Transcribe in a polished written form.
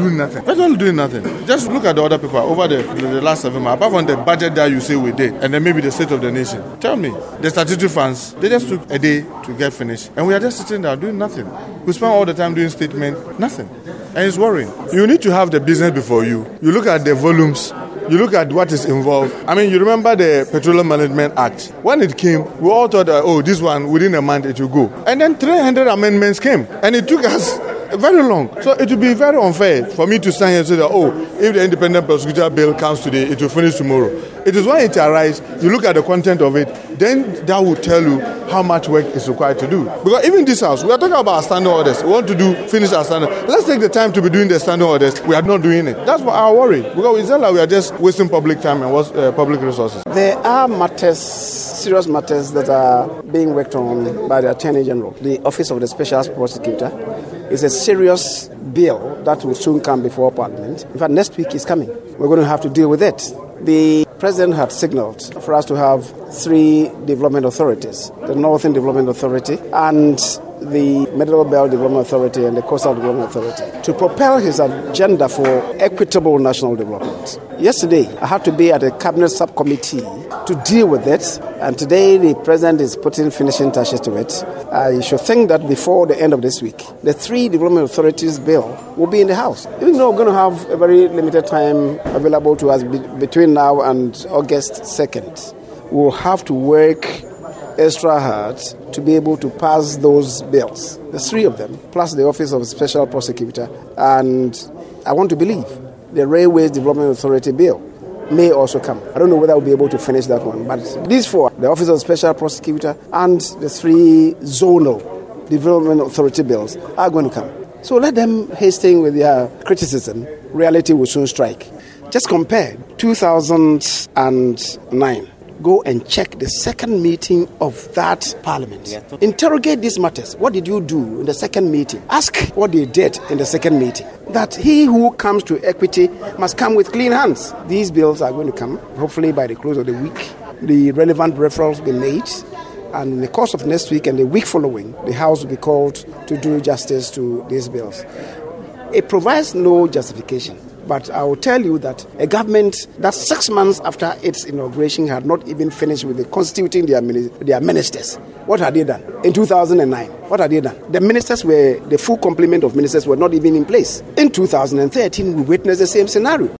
doing nothing. We're not doing nothing. Just look at the other people over the last 7 months. Apart from the budget that you say we did, and then maybe the state of the nation. Tell me, the statutory funds, they just took a day to get finished. And we are just sitting there doing nothing. We spend all the time doing statement, nothing. And it's worrying. You need to have the business before you. You look at the volumes. You look at what is involved. I mean, you remember the Petroleum Management Act. When it came, we all thought that, this one, within a month, it will go. And then 300 amendments came. And it took us very long. So it would be very unfair for me to stand here and say that, if the independent prosecutor bill comes today, it will finish tomorrow. It is when it arrives, you look at the content of it, then that will tell you how much work is required to do. Because even this house, we are talking about standing orders. We want to finish our standing. Let's take the time to be doing the standing orders. We are not doing it. That's what our worry. Because it's not like we are just wasting public time and public resources. There are matters, serious matters that are being worked on by the Attorney General. The Office of the Special Prosecutor is a serious bill that will soon come before Parliament. In fact, next week is coming. We're going to have to deal with it. The President had signaled for us to have 3 development authorities, the Northern Development Authority and the Middle Belt Development Authority and the Coastal Development Authority, to propel his agenda for equitable national development. Yesterday, I had to be at a cabinet subcommittee to deal with it, and today the President is putting finishing touches to it. I should think that before the end of this week, the 3 development authorities bill will be in the House. Even though we're going to have a very limited time available to us between now and August 2nd, we'll have to work extra hard to be able to pass those bills, the 3 of them, plus the Office of Special Prosecutor. And I want to believe the Railways Development Authority bill may also come. I don't know whether we'll be able to finish that one, but these 4, the Office of Special Prosecutor and the 3 zonal development authority bills, are going to come. So let them hasten with their criticism. Reality will soon strike. Just compare 2009. Go and check the second meeting of that Parliament. Interrogate these matters. What did you do in the second meeting? Ask what they did in the second meeting. That he who comes to equity must come with clean hands. These bills are going to come, hopefully by the close of the week. The relevant referrals will be made. And in the course of next week and the week following, the House will be called to do justice to these bills. It provides no justification. But I will tell you that a government that 6 months after its inauguration had not even finished with constituting their ministers. What had they done? In 2009, what had they done? The full complement of ministers were not even in place. In 2013, we witnessed the same scenario.